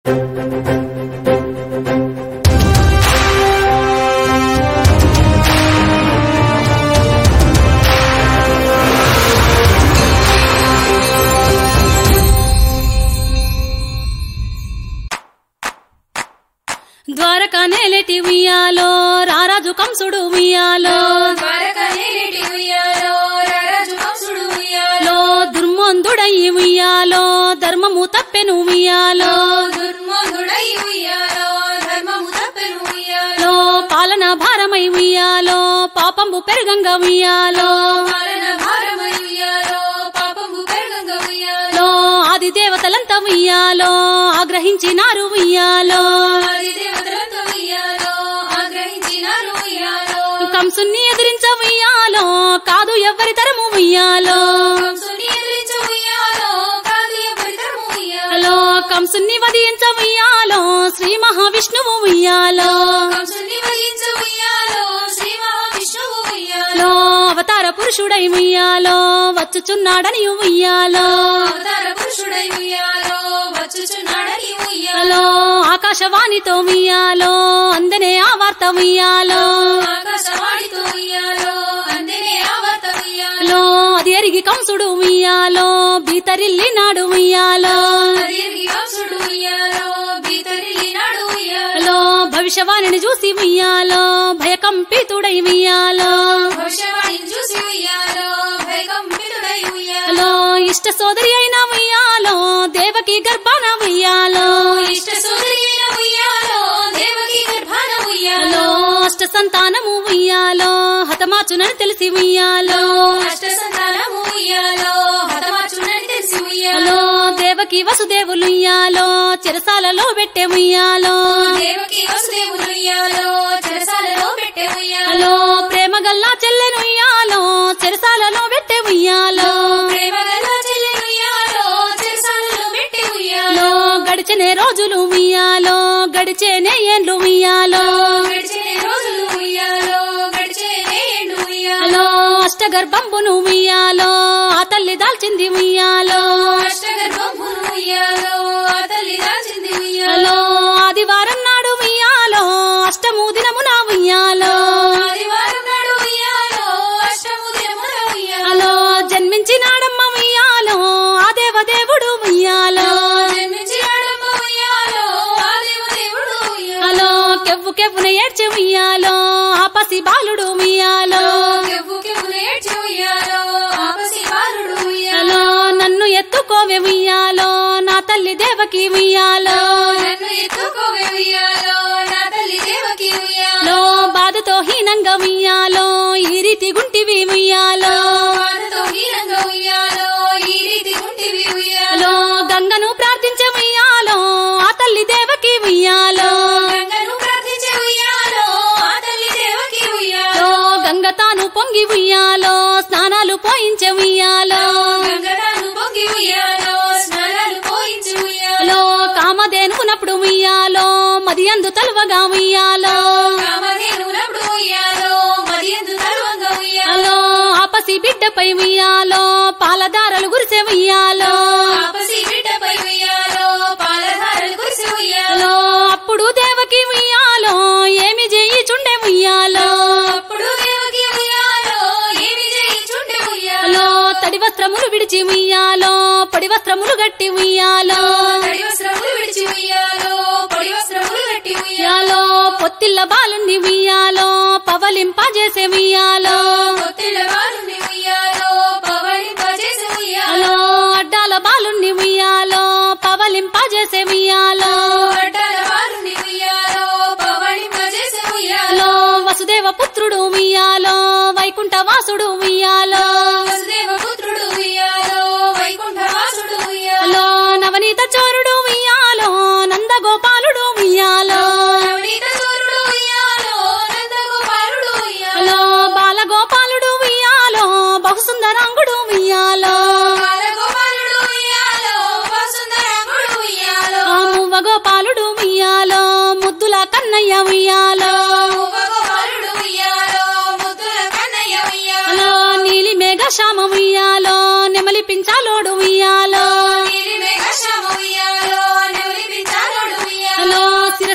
ద్వారకా నేలేటి ఉయ్యాలో రారాజు కంసుడు ఉయ్యాలో ద్వారకా నేలేటి ఉయ్యాలో రారాజు కంసుడు ఉయ్యాలో దుర్మందుడై ఉయ్యాలో ధర్మము తప్పెను ఉయ్యాలో దుర్మందుడై ఉయ్యాలో ధర్మము తప్పెను ఉయ్యాలో పాలన భారమై ఉయ్యాలో పాపంబు పెరగంగా ఉయ్యాలో పాలన భారమై ఉయ్యాలో పాపంబు పెరగంగా ఉయ్యాలో ఆది దేవతలంతా ఉయ్యాలో ఆగ్రహించినారు ఉయ్యాలో కంసుని ఎదిరించ ఉయ్యాలో కాదు ఎవ్వరి తరము ఉయ్యాలో కంసుని వధించ ఉయ్యాలో శ్రీ మహావిష్ణువు ఉయ్యాలో అవతార పురుషుడై ఉయ్యాలో వచ్చుచున్నాడని ఉయ్యాలో ఆకాశవాణితో ఉయ్యాలో అందనే ఆ వార్త ఉయ్యాలో అది ఎరిగి కంసుడు ఉయ్యాలో బీతరిల్లినాడు ఉయ్యాలో భవిష్యవాణిని చూసి ఉయ్యాలో భయకంపితుడై ఉయ్యాలో ఇష్ట సోదరి అయిన ఉయ్యాలో దేవకి గర్భాన ఉయ్యాలో అష్ట సంతానము ఉయ్యాలో హతమాచునని తెలిసి ఉయ్యాలో దేవకి వసుదేవులు ఉయ్యాలో చెరసాలలో పెట్టే ఉయ్యాలో ప్రేమ గల్లా చెల్లెను ఉయ్యాలో చెరసాలలో పెట్టే ఉయ్యాలో గడిచనే రోజులు ఉయ్యాలో గడిచేనే ఏండ్లు ఉయ్యాలో అష్టగర్భంబును ఉయ్యాలో ఆ తల్లి దాల్చింది ఉయ్యాలో ఆదివారం నాడు ఉయ్యాలో అష్టము దినమున ఉయ్యాలో జన్మించినాడమ్మ ఉయ్యాలో ఆ దేవదేవుడు ఉయ్యాలో కెవ్వు కెవ్వున ఏడ్చి ఉయ్యాలో ఆ పసి బాలుడు ఉయ్యాలో నన్ను ఎత్తుకోవే ఉయ్యాలో నా తల్లి దేవకి ఉయ్యాలో బాధతో హీనంగా ఉయ్యాలో ఈ రీతి గుంటివి ఉయ్యాలో గంగను ప్రార్థించే ఉయ్యాలో ఆ తల్లి దేవకి ఉయ్యాలో గంగ తాను పొంగి ఉయ్యాలో స్నానాలు పోయించే ఉయ్యాలో కామధేనునప్పుడు ఉయ్యాలో మది అందు తలువగా ఉయ్యాలో ఆపసి బిడ్డపై ఉయ్యాలో పాలధారలు గురిసే ఉయ్యాలో అప్పుడు దేవకి ఉయ్యాలో ఏమి చేయిచుండే ఉయ్యాలో తడి వస్త్రములు విడిచి ఉయ్యాలో పొడి వస్త్రములు గట్టి ఉయ్యాలో పొత్తిళ్ళ బాలుని ఉయ్యాలో పవలింపజేసే ఉయ్యాలో అడ్డాల బాలుని ఉయ్యాలో పవలింపజేసే ఉయ్యాలో వసుదేవ పుత్రుడు ఉయ్యాలో వైకుంఠ వాసుడు ఉయ్యాలో నవనీత చోరుడు ఉయ్యాలో నందగోపాలుడు ఉయ్యాలో బాలగోపాలుడు ఉయ్యాలో బహుసుందరాంగుడు ఉయ్యాలో మువ్వ గోపాలుడు ఉయ్యాలో ముద్దుల కన్నయ్య ఉయ్యాలో నీలి మేఘ శ్యామ ఉయ్యాలో నెమలి పించాలోడు ఉయ్యాలో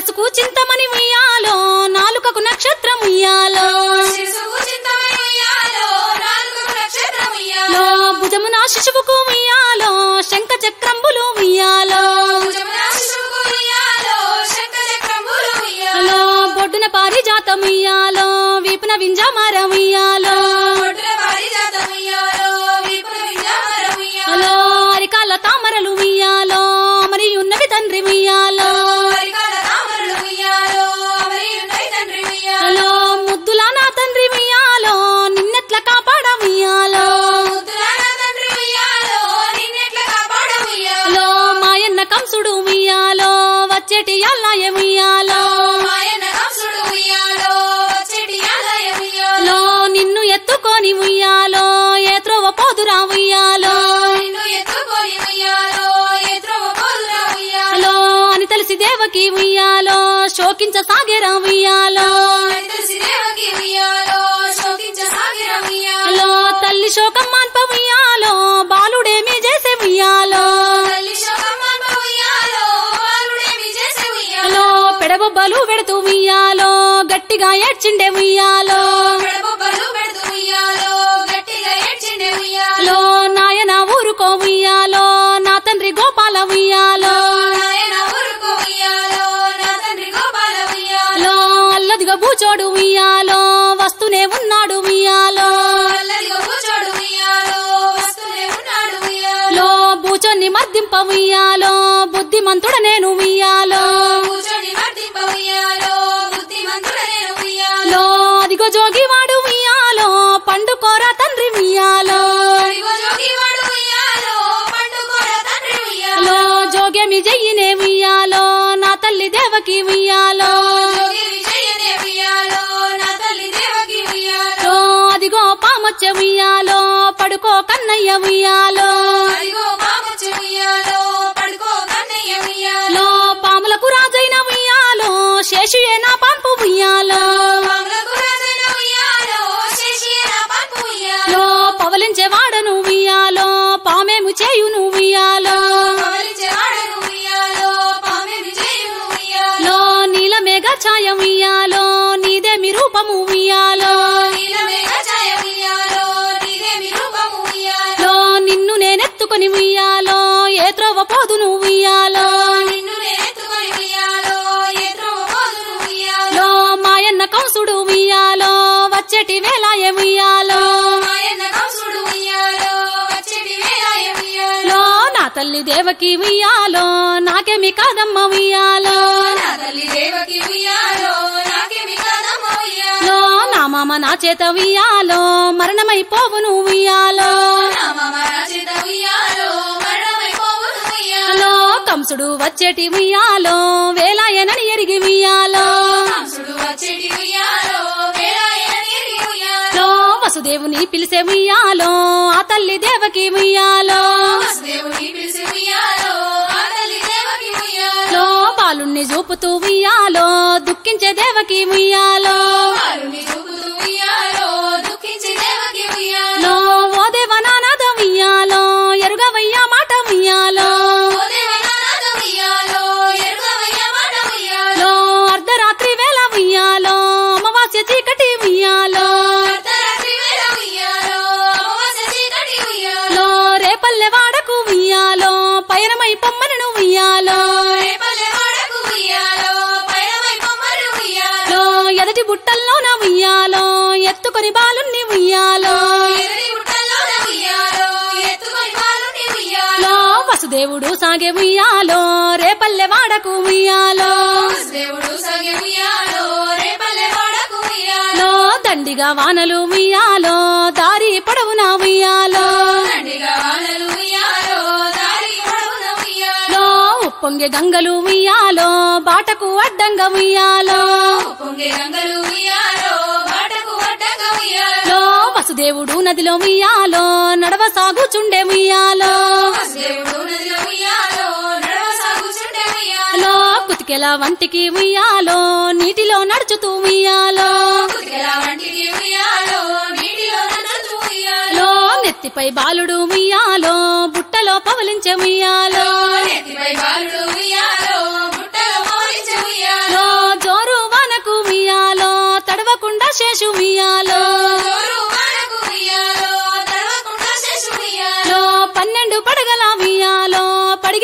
శిరసుకు చింతమని ఉయ్యాలో నాలుకకు నక్షత్రం ఉయ్యాలో శిరసుకు చింతమని ఉయ్యాలో నాలుకకు నక్షత్రం ఉయ్యాలో భుజమున శిశువుకు ఉయ్యాలో శంఖ చక్రంబులు ఉయ్యాలో భుజమున శిశువుకు ఉయ్యాలో శంఖ చక్రంబులు ఉయ్యాలో బొడ్డున పారిజాతం ఉయ్యాలో వీపున వింజామారం ఉయ్యాలో బొడ్డున పారిజాతం ఉయ్యాలో వీపున వింజామారం ఉయ్యాలో అరికాల తామరలు ఉయ్యాలో మరి ఉన్నవి తండ్రి ఉయ్యాలో అరికాల తామరలు ఉయ్యాలో మరి ఉన్నవి తండ్రి ఉయ్యాలో ముద్దుల నా తండ్రి ఉయ్యాలో నిన్నెట్ల కాపాడ ఉయ్యాలో ముద్దుల నా తండ్రి ఉయ్యాలో నిన్నెట్ల కాపాడ ఉయ్యాలో మాయన్న కంసుడు ఉయ్యాలో వచ్చేటి అల్లాయ ఉయ్యాలో మాయన్న కంసుడు ఉయ్యాలో వచ్చేటి అల్లాయ ఉయ్యాలో నిన్ను ఎత్తుకొని ఉయ్యాలో ఏ త్రోవ పోదురా ఉయ్యాలో నిన్ను ఎత్తుకొని ఉయ్యాలో ఏ త్రోవ పోదురా ఉయ్యాలో అని తెలిసి దేవకి ఉయ్యాలో శోకించ సాగేరా ఉయ్యాలో అని తెలిసి దేవకి ఉయ్యాలో శోకించ సాగిరా ఉయ్యాలో తల్లి శోకం మాన్ప ఉయ్యాలో బాలుడేమి చేసే ఉయ్యాలో తల్లి శోకమ్మ ఉయ్యాలో బాలుడేమి చేసే ఉయ్యాలో పెడబొబ్బలు పెడుతూ ఉయ్యాలో గట్టిగా ఏడ్చిండే ఉయ్యాలో పెడబొబ్బలు పెడుతూ ఉయ్యాలో గట్టిగా ఏడ్చిండే ఉయ్యాలో నాయన ఊరుకో ఉయ్యాలో నా తండ్రి గోపాల ఉయ్యాలో నాయన ఊరుకో ఉయ్యాలో నా తండ్రి గోపాల ఉయ్యాలో అల్లదిగా బూచోడు ఉయ్యాలో వస్తూనే ఉన్నాడు ఉయ్యాలో అల్లదిగా కూర్చోడు ఉయ్యాలో వస్తూనే ఉన్నాడు ఉయ్యాలో బూచోన్ని మద్దింప ఉయ్యాలో బుద్ధిమంతుడ నేను ఉయ్యాలో కూర్చొని మర్దింప ఉయ్యాలో బుద్ధిమంతుడ నేను ఉయ్యాలో అదిగో జోగివాడు ఉయ్యాలో పండుకోరా తండ్రి ఉయ్యాలో అదిగో జోగివాడు ఉయ్యాలో పండుకోర తండ్రి ఉయ్యాలో జోగేమి జయ్యినే ఉయ్యాలో నా తల్లి దేవకి ఉయ్యాలో జోగి విజయనే ఉయ్యాలో నా తల్లి దేవకి ఉయ్యాలో అదిగో పామొచ్చే ఉయ్యాలో పడుకో కన్నయ్య ఉయ్యాలో అదిగో పాముచ్చు ఉయ్యాలో పడుకో కన్నయ్య ఉయ్యాలో పాములకు రాజైన ఉయ్యాలో శేషుయే నా పంపు ఉయ్యాలో పాములకు రాజైన ఉయ్యాలో శేషియే నా పంపు ఉయ్యాలో పవలించే వాడను ఉయ్యాలో పామేము చేయును ఉయ్యాలో పవలించే వాడను ఉయ్యాలో పామేమి చేయును ఉయ్యాలో నీలమేఘ ఛాయ ఉయ్యాలో నీదేమి రూపము ఉయ్యాలో నీలమేఘ ఛాయ ఉయ్యాలో నీదేమి రూపము ఉయ్యాలో నిన్ను నేనెత్తుకొని ఉయ్యాలో ఏ త్రోవ పోదును ఉయ్యాలో నిన్ను నేనెత్తుకొని ఉయ్యాలో ఏ త్రోవ పోదును ఉయ్యాలో మాయన్న కంసుడు ఉయ్యాలో వచ్చేటి వేలాయ ఉయ్యాలో మాయన్న కంసుడు ఉయ్యాలో వచ్చేటి వేలాయ ఉయ్యాలో నా తల్లి దేవకి ఉయ్యాలో నాకేమి కాదమ్మ ఉయ్యాలో నా తల్లి దేవకి ఉయ్యాలో నాకేమి కాదమ్మ ఉయ్యాలో నా మామ నా చేత ఉయ్యాలో మరణమైపోవును ఉయ్యాలో నా మామ నా చేత ఉయ్యాలో మరణమైపోవును ఉయ్యాలో కంసుడు వచ్చేటి ఉయ్యాలో వేలాయనని ఎరిగి ఉయ్యాలో కంసుడు వచ్చేటి ఉయ్యాలో వేలాయనని ఎరిగి ఉయ్యాలో వసుదేవుని పిలిసే ఉయ్యాలో ఆ తల్లి దేవకి ఉయ్యాలో వసుదేవుని పిలిచి ఉయ్యాలో ఆ తల్లి దేవకి ఉయ్యాలో బాలుణ్ణి చూపుతూ ఉయ్యాలో దుఃఖించే దేవకి ఉయ్యాలో వారుని చూపుతూ ఉయ్యాలో దుఃఖించి దేవకి ఉయ్యాలో ఓ దేవనానాద ఉయ్యాలో ఎరుగవయ్యా మాట ఉయ్యాలో ఓ దేవనాథ ఉయ్యాలో ఎరుగవయ్య మాట ఉయ్యాలో అర్ధరాత్రి వేళ ఉయ్యాలో అమావాస్య చీకటి ఉయ్యాలో అర్ధరాత్రి వేళ ఉయ్యాలో అమావాస్య చీకటి ఉయ్యాలో రేపల్లె వాడకు ఉయ్యాలో పయనమై పొమ్మనను ఉయ్యాలో రేపల్లె వాడకు ఉయ్యాలో పయనమై పొమ్మను ఉయ్యాలో ఎదటి బుట్టల్లోన ఉయ్యాలో ఎత్తుకొని బాలుణ్ణి ఉయ్యాలో ఎదురి బుట్టల్లోన ఉయ్యాలో ఎత్తుకొని బాలుని ఉయ్యాలో వసుదేవుడు సాగే ఉయ్యాలో రేపల్లె వాడకు ఉయ్యాలో దేవుడు సాగే ఉయ్యాలో రేపల్లె వాడకు ఉయ్యాలో దండిగా వానలు ఉయ్యాలో దారి పొడవునా ఉయ్యాలో దండిగా వానలు ఉయ్యాలో దారి పొడవున ఉయ్యాలో ఉప్పొంగే గంగలు ఉయ్యాలో బాటకు అడ్డంగా ఉయ్యాలో పొంగే గంగలు ఉయ్యాలో బాటకు అడ్డంగా ఉయ్యాలో వసుదేవుడు నదిలో ఉయ్యాలో నడవ సాగుచుండే ఉయ్యాలో దేవుడు నదిలో ఉయ్యాలో నడవ సాగుచుండే ఉయ్యాలో కుతికెల వంటికి ఉయ్యాలో నీటిలో నడుచుతూ ఉయ్యాలో కుతికెల వంటికి ఉయ్యాలో నీటిలో నడుచుతూ ఉయ్యాలో నెత్తిపై బాలుడు ఉయ్యాలో బుట్టలో పవలించే ఉయ్యాలో నెత్తిపై బాలుడు ఉయ్యాలో బుట్టలో పవలించే ఉయ్యాలో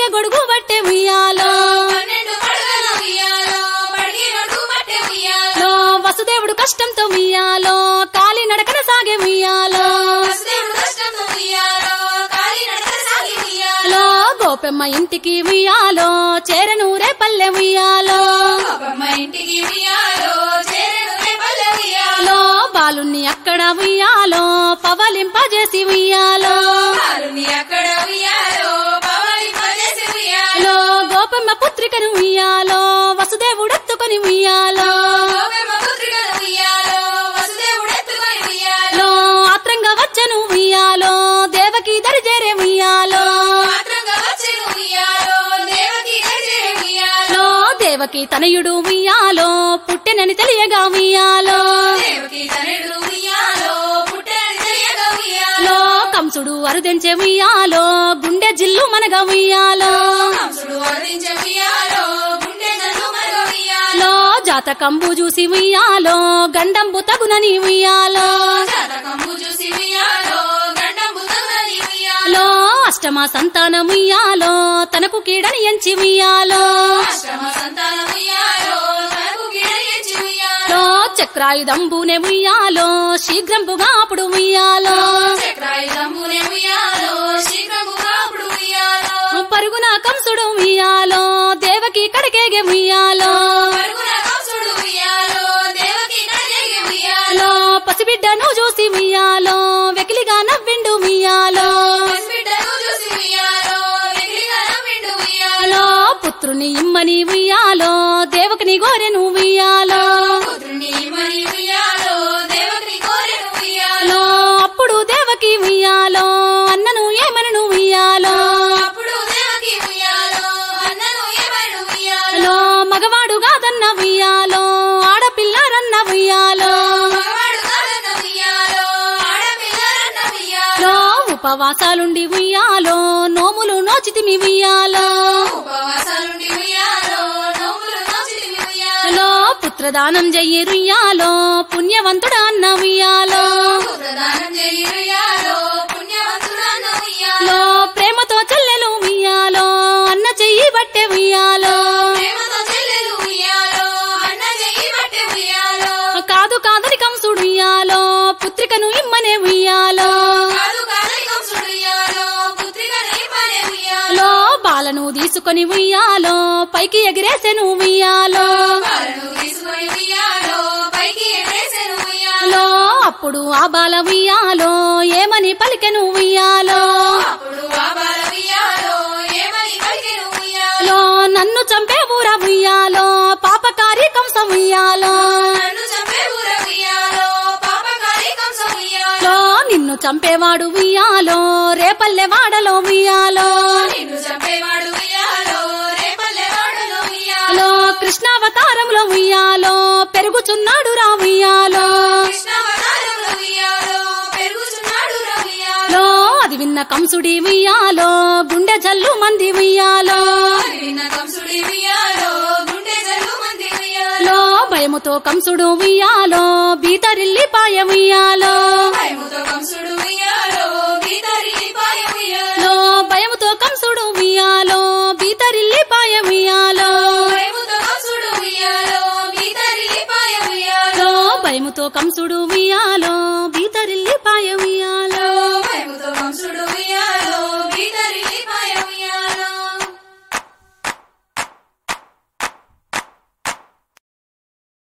గొడుగు బట్టే ఉయ్యాలో 12 పడగల ఉయ్యాలో పడిగి నడుగు పట్టే ఉయ్యాలో వసుదేవుడు కష్టంతో ఉయ్యాలో కాలి నడకన సాగే ఉయ్యాలో వసుదేవుడు కష్టంతో ఉయ్యాలో కాలి నడక సాగి ఉయ్యాలో గోపెమ్మ ఇంటికి ఉయ్యాలో చేరను రేపల్లె ఉయ్యాలో గోపమ్మ ఇంటికి ఉయ్యాలో చేరెను రేపల్లె ఉయ్యాలో బాలుణ్ణి అక్కడ ఉయ్యాలో పవలింపజేసి ఉయ్యాలో బాలుని అక్కడ ఉయ్యాలో పవలింపజేసి ఉయ్యాలో గోపెమ్మ పుత్రికను ఉయ్యాలో వసుదేవుడెత్తుకొని ఉయ్యాలో గోపెమ్మ పుత్రికను ఉయ్యాలో వసుదేవుడు ఎత్తుకొని ఉయ్యాలో ఆత్రంగా వచ్చను ఉయ్యాలో దేవకి దరిజేరే ఉయ్యాలో మాత్రంగా వచ్చెను ఉయ్యాలో దేవకి దరిజేరే ఉయ్యాలో దేవకి తనయుడు ఉయ్యాలో పుట్టెనని తెలియగా ఉయ్యాలో దేవకి తనయుడు ఉయ్యాలో పుట్టెనని తెలియగా ఉయ్యాలో కంసుడు అరుదెంచే ఉయ్యాలో గుండె జిల్లు మనగా ఉయ్యాలో కంసుడు వరదించే ఉయ్యాలో గుండె జల్లు మరగ ఉయ్యాలో జాతకంబు చూసి ఉయ్యాలో గండంబు తగునని ఉయ్యాలో జాతకంబు చూసి ఉయ్యాలో గండంబు తగునని ఉయ్యాలో అష్టమ సంతానం ఉయ్యాలో తనకు కీడని ఎంచి ఉయ్యాలో అష్టమ సంతానం ఉయ్యాలో తనకు గిడయచి ఉయ్యాలో చక్రాయుధంబునే ఉయ్యాలో శీఘ్రంబుగా అప్పుడు ఉయ్యాలో చక్రాయుధంబునే ఉయ్యాలో శీఘ్రముగా అప్పుడు ఉయ్యాలో పరుగున కంసుడు ఉయ్యాలో దేవకి కడకేగే ఉయ్యాలో పరుగున కంసుడు ఉయ్యాలో దేవకి కడగేగి ఉయ్యాలో పసిబిడ్డను చూసి ఉయ్యాలో వెకిలిగా నవ్విండు ఉయ్యాలో పసిబిడ్డను చూసి ఉయ్యాలో వెకిలిగా నవ్విండు ఉయ్యాలో పుత్రుని ఇమ్మని ఉయ్యాలో దేవకిని గోరెను ఉయ్యాలో పుత్రుని మరి ఉయ్యాలో దేవకి కోరెను ఉయ్యాలో అప్పుడు దేవకి ఉయ్యాలో అన్నను ఏమనను ఉయ్యాలో అప్పుడు దేవకి ఉయ్యాలో అన్నను ఏమను ఉయ్యాలో మగవాడు కాదన్న ఉయ్యాలో ఆడపిల్లారన్న ఉయ్యాలో మగవాడు కాదన్న ఉయ్యాలో ఆడపిల్లరన్న ఉయ్యాలో ఉపవాసాలుండి ఉయ్యాలో నోములు నోచితిమి ఉయ్యాలో ఉపవాసాలుండి ఉయ్యాలో నోములు నోచితిమి ఉయ్యాలో పుత్రదానం చెయ్యి రుయ్యాలో పుణ్యవంతుడా అన్న ఉయ్యాలో పుత్రదానం చెయ్యి ఉయ్యాలో పుణ్యవంతుడా అన్న ఉయ్యాలో ప్రేమతో చెల్లెలు ఉయ్యాలో అన్న చెయ్యి బట్టే ఉయ్యాలో ప్రేమతో చెల్లెలు ఉయ్యాలో అన్న చెయ్యి బట్టే ఉయ్యాలో కాదు కాదని కంసుడు ఉయ్యాలో పుత్రికను ఇమ్మనే ఉయ్యాలో కాదు కాదని కంసుడు ఉయ్యాలో పుత్రికను ఇమ్మనే ఉయ్యాలో బాలను తీసుకొని ఉయ్యాలో పైకి ఎగిరేసెను ఉయ్యాలో బాలను తీసుకొని ఉయ్యాలో పైకి ఎగరేసెను ఉయ్యాలో అప్పుడు ఆ బాల ఉయ్యాలో ఏమని పలికెను ఉయ్యాలో అప్పుడు ఆ బాల ఉయ్యాలో ఏమని పలికెను ఉయ్యాలో నన్ను చంపే ఊర ఉయ్యాలో పాపకారి కంసం ఉయ్యాలో నన్ను చంపే ఊర ఉయ్యాలో పాపకారి కంసం ఉయ్యాలో నిన్ను చంపేవాడు ఉయ్యాలో రేపల్లె వాడలో ఉయ్యాలో నిన్ను చంపేవాడు ఉయ్యాలో రేపల్లె వాడలో ఉయ్యాలో కృష్ణావతారంలో ఉయ్యాలో పెరుగుచున్నాడు రా ఉయ్యాలో కృష్ణావతారంలో ఉయ్యాలో పెరుగుచున్నాడు రా ఉయ్యాలో అది విన్న కంసుడి ఉయ్యాలో గుండె జల్లు మంది ఉయ్యాలో అది విన్న కంసుడి ఉయ్యాలో గుండె జల్లు మంది ఉయ్యాలో భయముతో కంసుడు ఉయ్యాలో బీతరిల్లి పాయ ఉయ్యాలో భయముతో కంసుడు ఉయ్యాలో బీతరిల్లి పాయ ఉయ్యాలో భయముతో కంసుడు ఉయ్యాలో బీతరిల్లి పాయ ఉయ్యాలో భయముతో కంసుడు ఉయ్యాలో బీతరిల్లి పాయ ఉయ్యాలో భయముతో కంసుడు ఉయ్యాలో బీతరిల్లి పాయ ఉయ్యాలో భయముతో కంసుడు